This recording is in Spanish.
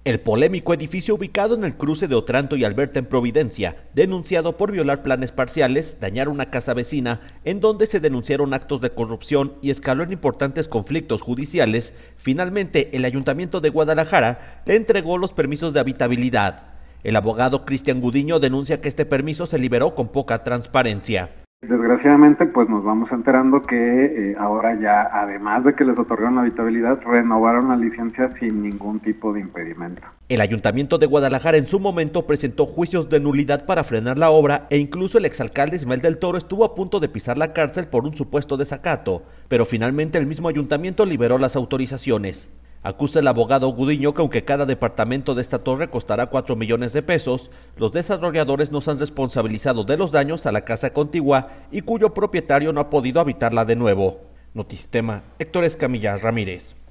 El polémico edificio ubicado en el cruce de Otranto y Alberta en Providencia, denunciado por violar planes parciales, dañar una casa vecina, en donde se denunciaron actos de corrupción y escaló en importantes conflictos judiciales, finalmente el Ayuntamiento de Guadalajara le entregó los permisos de habitabilidad. El abogado Cristian Gudiño denuncia que este permiso se liberó con poca transparencia. Desgraciadamente, pues nos vamos enterando que ahora ya, además de que les otorgaron la habitabilidad, renovaron la licencia sin ningún tipo de impedimento. El Ayuntamiento de Guadalajara en su momento presentó juicios de nulidad para frenar la obra e incluso el exalcalde Ismael del Toro estuvo a punto de pisar la cárcel por un supuesto desacato, pero finalmente el mismo ayuntamiento liberó las autorizaciones. Acusa el abogado Gudiño que aunque cada departamento de esta torre costará 4 millones de pesos, los desarrolladores no se han responsabilizado de los daños a la casa contigua y cuyo propietario no ha podido habitarla de nuevo. Notisistema, Héctor Escamilla Ramírez.